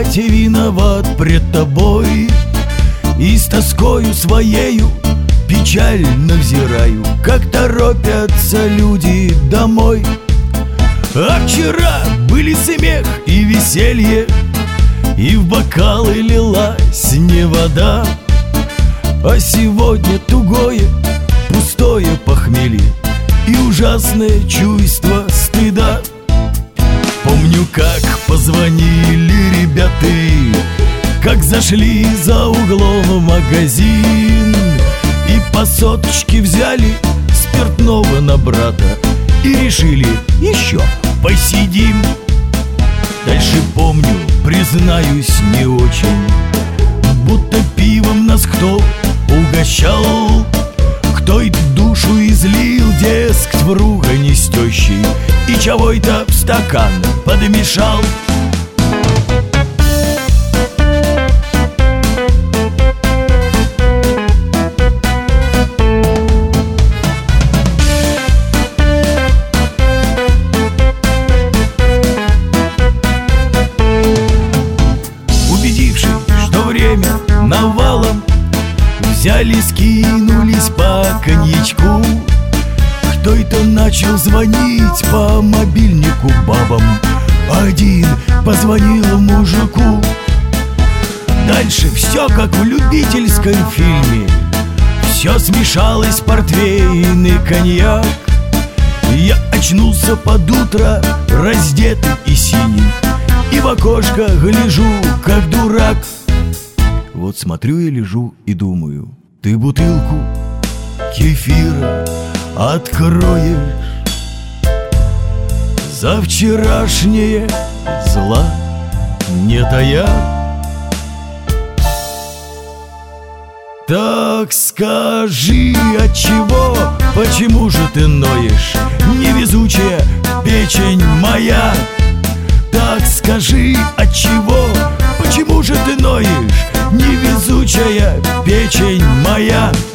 опять виноват пред тобой, и с тоскою своею печально взираю, как торопятся люди домой. А вчера были смех и веселье, и в бокалы лилась не вода, а сегодня тугое, пустое похмелье и ужасное чувство стыда. Помню, как позвонили ребята, как зашли за углом в магазин, и по соточке взяли спиртного на брата и решили: еще посидим. Дальше помню, признаюсь, не очень, будто пивом нас кто угощал, кто и душу излил, дескать, в ругань с тещей, и чего-то в стакан подмешал. Убедившись, что время навалом, взяли, скинулись по коньячку. Кто-то начал звонить по мобильнику бабам, один позвонил мужику. Дальше все как в любительском фильме, все смешалось, портвейн и коньяк. Я очнулся под утро, раздетый и синий, и в окошко гляжу, как дурак. Вот смотрю я, лежу и думаю: ты бутылку кефира откроешь, за вчерашнее зла не тая. Так скажи, отчего, почему же ты ноешь, невезучая печень моя? Так скажи, отчего, почему же ты ноешь, невезучая печень моя?